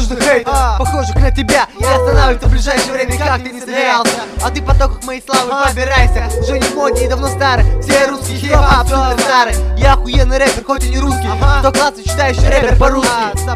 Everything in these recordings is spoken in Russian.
нужно хейтер, похожих на тебя. И останавливаться в ближайшее время, как ты не собирался. А ты в потоках моей славы побирайся. Уже не в моде и давно старый. Все русские хип-хоп абсолютно старый. Я охуенный рэпер, хоть и не русский. 100 классов читающий рэпер по-русски.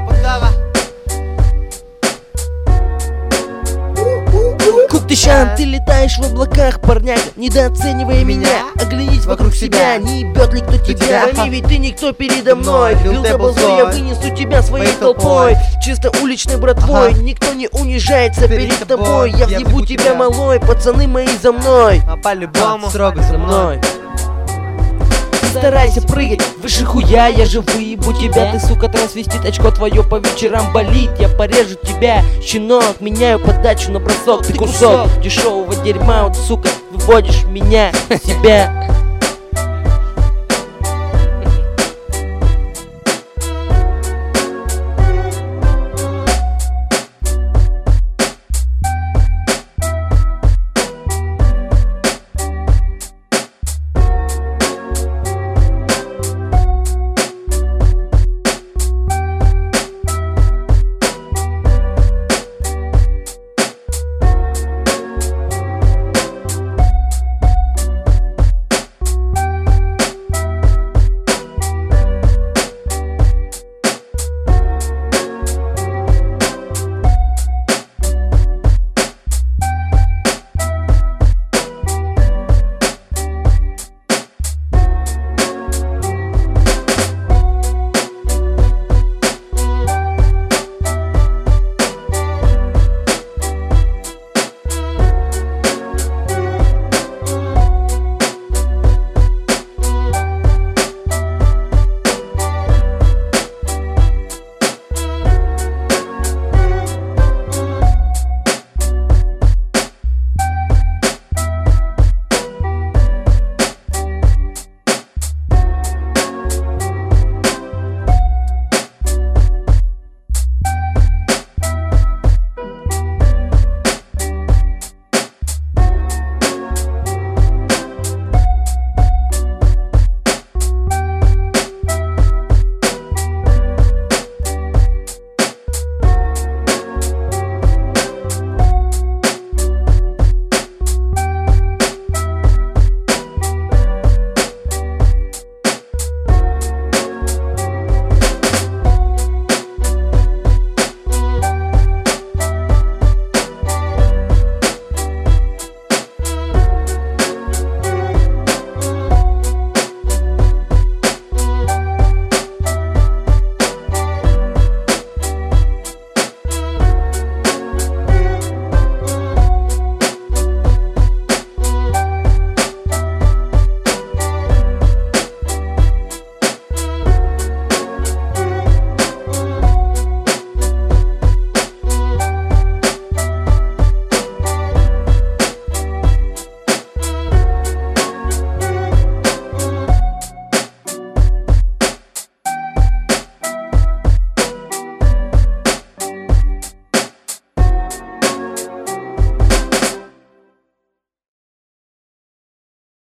Куктыщан, ты летаешь в облаках, парняга, недооценивай меня. Оглянись вокруг себя, не ебет ли кто тебя. Пойми, ведь ты никто передо мной. Лил Дабл Зой, я вынесу тебя своей толпой. Чисто уличной братвой, никто не унижается перед тобой. Я въебу тебя, малой, пацаны мои за мной. А по-любому строго за мной. Старайся прыгать выше хуя, я же выебу тебя. Ты, сука, трансвестит, очко твое по вечерам болит. Я порежу тебя, щенок, меняю подачу на бросок. Ты кусок дешевого дерьма, вот, сука, выводишь меня, себя.